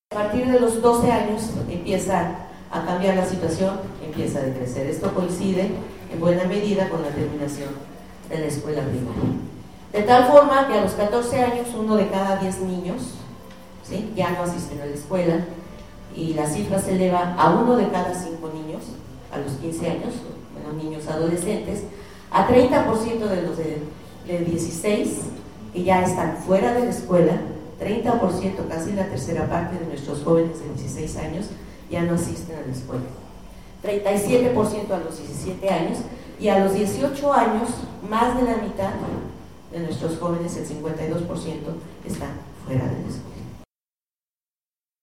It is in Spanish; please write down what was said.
A partir de los 12 años empieza a cambiar la situación, empieza a decrecer. Esto coincide en buena medida con la terminación de la escuela primaria. De tal forma que a los 14 años 1 de cada 10 niños, ¿sí?, ya no asisten a la escuela, y la cifra se eleva a 1 de cada 5 niños a los 15 años, bueno, niños adolescentes, a 30% de los de 16 que ya están fuera de la escuela, 30%, casi la tercera parte de nuestros jóvenes de 16 años ya no asisten a la escuela, 37% a los 17 años, y a los 18 años más de la mitad de nuestros jóvenes, el 52%, están fuera de la escuela.